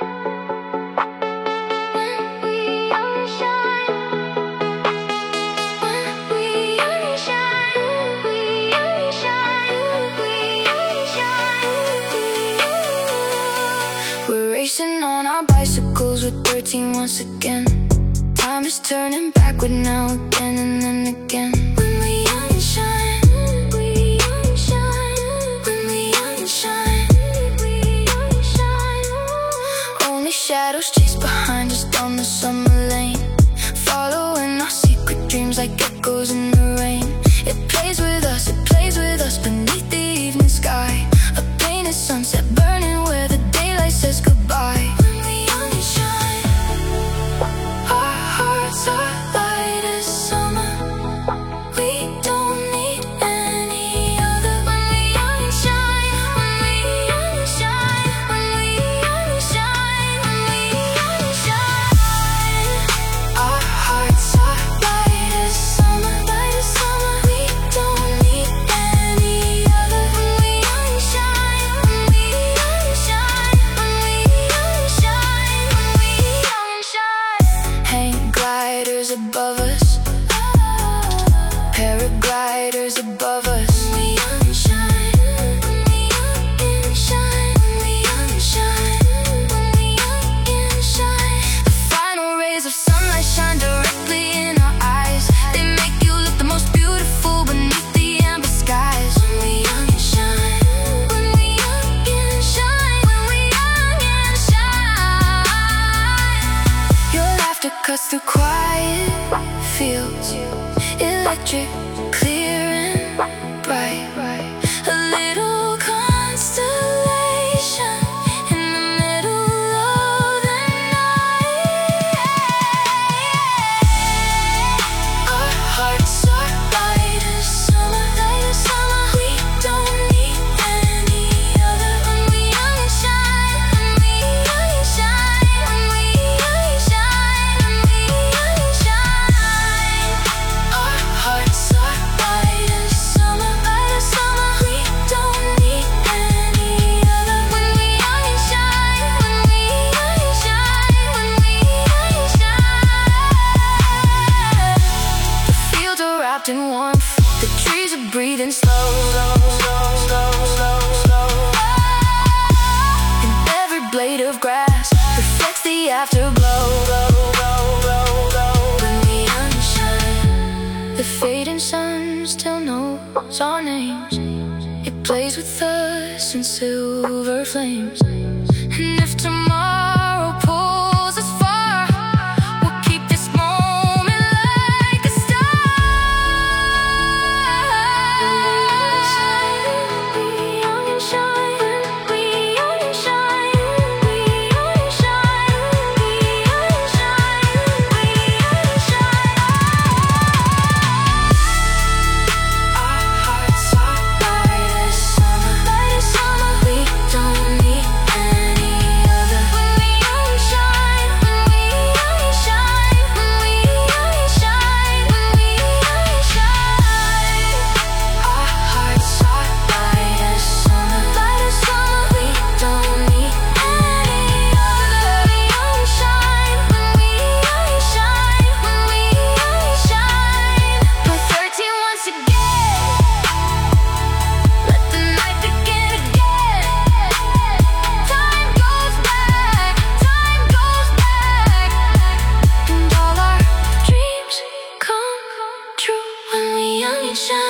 We're racing on our bicycles, we're 13 once again. Time is turning backward now, again and then again. When we young and shine, we young and shine. When we young and shine, we young and shine. Only shadows chase behind us down the summer lane, following our secret dreams like echoes in the rain. It plays with us beneath the evening sky. A painted sunset burning where the daylight says goodbye. When we young and shine, our hearts are light as summer. We don't need any other. When we young and shine, when we young and shine, when we young and shine, when we young and shine. Our hearts are light as summer, light as summer. We don't need any other. When we young and shine, when we young and shine, when we young and shine, when we young and shine. Hang gliders above us, paragliders above us. When we young and shine, when we young and shine, when we young and shine, when we young and shine. The final rays of sunlight shine directly in our eyes. They make you look the most beautiful beneath the amber skies. When we young and shine, when we young and shine, when we young and shine. Your laughter cuts through quiet fields, electric, clear and bright. A little constellation in the middle of the night. Our hearts are light as summer, light as summer. We don't need any other. When we young and shine, when we young and shine, when we young and shine, when we young and shine. Our hearts are light as summer, light as summer. We don't need any other. When we young and shine, when we young and shine, when we young and shine. The fields are wrapped in warmth, the trees are breathing slow, and every blade of grass reflects the afterglow. When we young and shine, the fading sun still knows our names. It plays with us in silver flames. And if tomorrow pulls us far, we'll keep this moment like a star. We young and shine, we young and shine, we young and shine, we young and shine, we young and shine. Our hearts are light as summer, light as summer. We don't need any other. When we young and shine, when we young and shine, when we young and shine, when we young and shine. Our hearts are light as summer, light as summer. We don't need any other. We young and shine, when we young and shine, when we young and shine. We're 13 once again. Let the night begin again. Time goes back, and all our dreams come true when we young and shine.